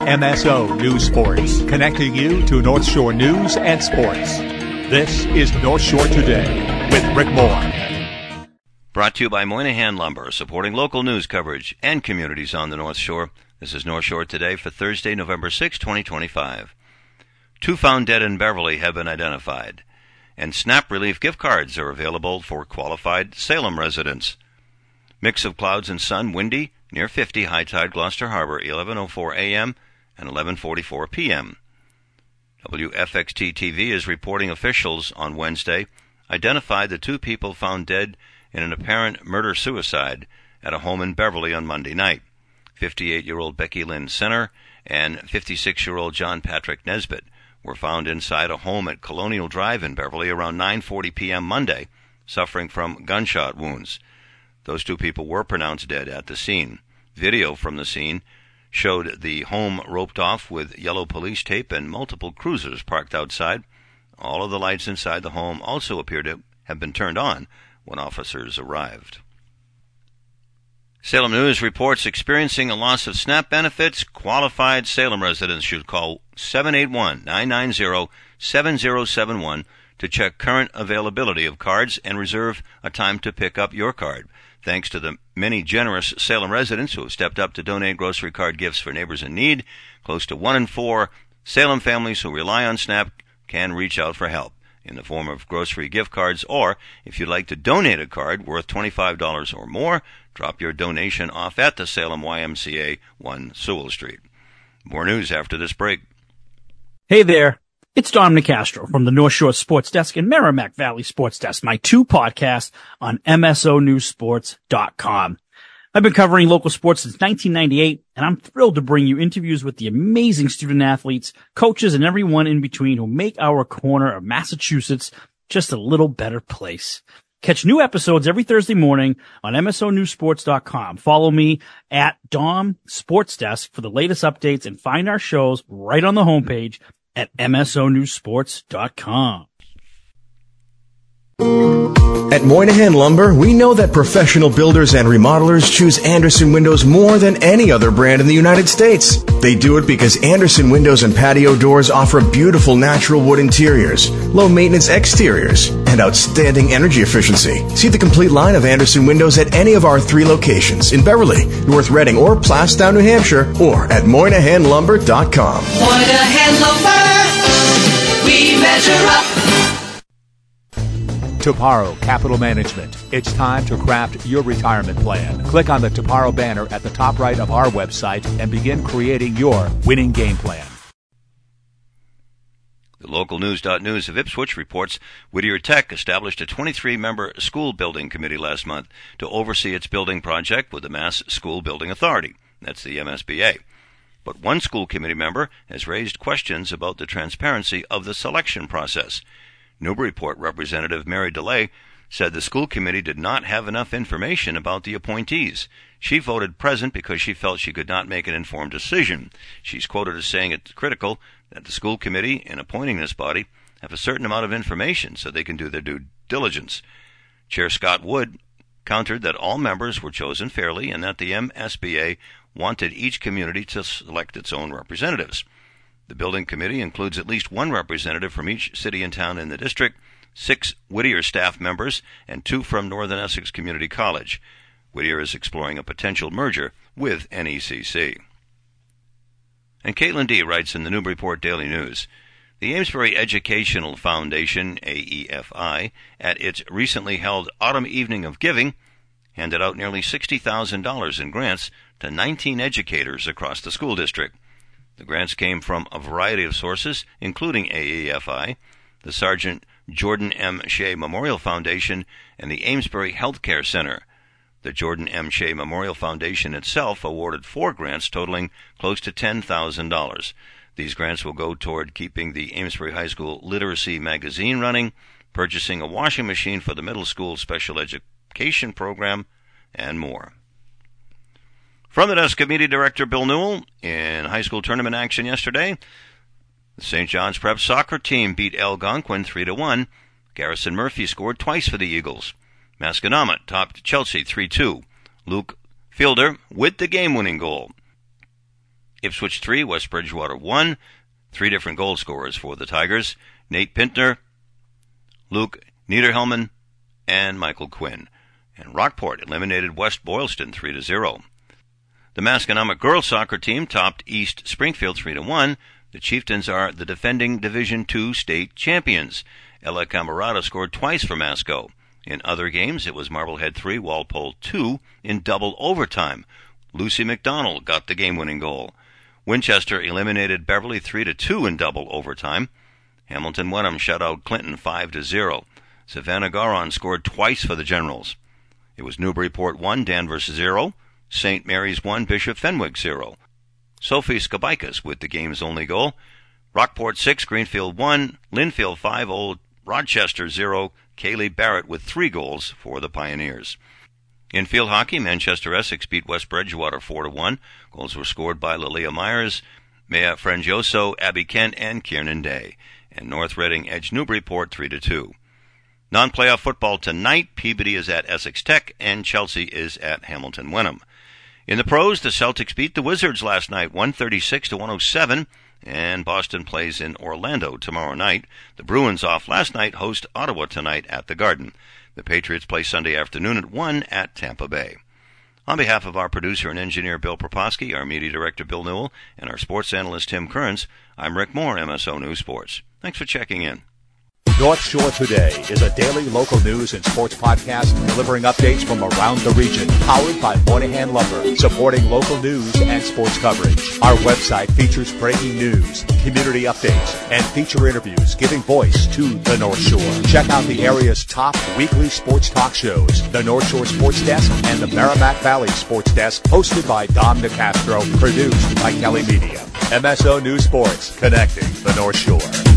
MSO News Sports, connecting you to North Shore news and sports. This is North Shore Today with Rick Moore. Brought to you by Moynihan Lumber, supporting local news coverage and communities on the North Shore. This is North Shore Today for Thursday, November 6, 2025. 2 found dead in Beverly have been identified, and SNAP relief gift cards are available for qualified Salem residents. Mix of clouds and sun, windy, near 50, high tide, Gloucester Harbor, 11:04 a.m. and 11:44 p.m. WFXT-TV is reporting officials on Wednesday identified the 2 people found dead in an apparent murder-suicide at a home in Beverly on Monday night. 58-year-old Becky Lynn Senner and 56-year-old John Patrick Nesbitt were found inside a home at Colonial Drive in Beverly around 9:40 p.m. Monday, suffering from gunshot wounds. Those 2 people were pronounced dead at the scene. Video from the scene showed the home roped off with yellow police tape and multiple cruisers parked outside. All of the lights inside the home also appeared to have been turned on when officers arrived. Salem News reports experiencing a loss of SNAP benefits. Qualified Salem residents should call 781-990-7071 to check current availability of cards and reserve a time to pick up your card. Thanks to the many generous Salem residents who have stepped up to donate grocery card gifts for neighbors in need, close to 1 in 4 Salem families who rely on SNAP can reach out for help in the form of grocery gift cards, or if you'd like to donate a card worth $25 or more, drop your donation off at the Salem YMCA, 1 Sewell Street. More news after this break. Hey there. It's Dom Nicastro from the North Shore Sports Desk and Merrimack Valley Sports Desk, my 2 podcasts on MSONewsSports.com. I've been covering local sports since 1998, and I'm thrilled to bring you interviews with the amazing student athletes, coaches, and everyone in between who make our corner of Massachusetts just a little better place. Catch new episodes every Thursday morning on MSONewsSports.com. Follow me at Dom Sports Desk for the latest updates and find our shows right on the homepage at MSONewsSports.com. At Moynihan Lumber, we know that professional builders and remodelers choose Andersen Windows more than any other brand in the United States. They do it because Andersen Windows and patio doors offer beautiful natural wood interiors, low-maintenance exteriors, and outstanding energy efficiency. See the complete line of Andersen Windows at any of our 3 locations in Beverly, North Reading, or Plastown, New Hampshire, or at MoynihanLumber.com. Moynihan Lumber, we measure up. Toparo Capital Management. It's time to craft your retirement plan. Click on the Toparo banner at the top right of our website and begin creating your winning game plan. The local news.news of Ipswich reports Whittier Tech established a 23-member school building committee last month to oversee its building project with the Mass School Building Authority. That's the MSBA. But one school committee member has raised questions about the transparency of the selection process. Newburyport Representative Mary DeLay said the school committee did not have enough information about the appointees. She voted present because she felt she could not make an informed decision. She's quoted as saying it's critical that the school committee, in appointing this body, have a certain amount of information so they can do their due diligence. Chair Scott Wood countered that all members were chosen fairly and that the MSBA wanted each community to select its own representatives. The building committee includes at least 1 representative from each city and town in the district, 6 Whittier staff members, and 2 from Northern Essex Community College. Whittier is exploring a potential merger with NECC. And Caitlin D. writes in the Newburyport Daily News, the Amesbury Educational Foundation, AEFI, at its recently held Autumn Evening of Giving, handed out nearly $60,000 in grants to 19 educators across the school district. The grants came from a variety of sources, including AEFI, the Sergeant Jordan M. Shea Memorial Foundation, and the Amesbury Healthcare Center. The Jordan M. Shea Memorial Foundation itself awarded 4 grants totaling close to $10,000. These grants will go toward keeping the Amesbury High School Literacy magazine running, purchasing a washing machine for the middle school special education program, and more. From the desk of Media Director Bill Newell, in high school tournament action yesterday, the St. John's Prep soccer team beat Algonquin 3-1. Garrison Murphy scored twice for the Eagles. Masconomet topped Chelsea 3-2. Luke Fielder with the game-winning goal. Ipswich 3, West Bridgewater 1. 3 different goal scorers for the Tigers: Nate Pintner, Luke Niederhelman, and Michael Quinn. And Rockport eliminated West Boylston 3-0. The Masconomet girls soccer team topped East Springfield 3-1. The Chieftains are the defending Division II state champions. Ella Camarada scored twice for Masco. In other games, it was Marblehead 3, Walpole 2 in double overtime. Lucy McDonald got the game-winning goal. Winchester eliminated Beverly 3-2 in double overtime. Hamilton Wenham shut out Clinton 5-0. Savannah Garon scored twice for the Generals. It was Newburyport 1, Danvers 0. St. Mary's 1, Bishop Fenwick 0. Sophie Skabaikas with the game's only goal. Rockport 6, Greenfield 1. Linfield 5, Old Rochester 0. Kaylee Barrett with 3 goals for the Pioneers. In field hockey, Manchester Essex beat West Bridgewater 4-1. Goals were scored by Lilia Myers, Mea Frangioso, Abby Kent, and Kiernan Day. And North Reading edged Newburyport 3-2. Non-playoff football tonight. Peabody is at Essex Tech, and Chelsea is at Hamilton Wenham. In the pros, the Celtics beat the Wizards last night, 136-107, and Boston plays in Orlando tomorrow night. The Bruins off last night host Ottawa tonight at the Garden. The Patriots play Sunday afternoon at 1 at Tampa Bay. On behalf of our producer and engineer Bill Proposky, our media director Bill Newell, and our sports analyst Tim Kearns, I'm Rick Moore, MSO News Sports. Thanks for checking in. North Shore Today is a daily local news and sports podcast delivering updates from around the region, powered by Moynihan Lumber, supporting local news and sports coverage. Our website features breaking news, community updates, and feature interviews giving voice to the North Shore. Check out the area's top weekly sports talk shows, the North Shore Sports Desk and the Merrimack Valley Sports Desk, hosted by Dom DeCastro, produced by Kelly Media. MSO News Sports, connecting the North Shore.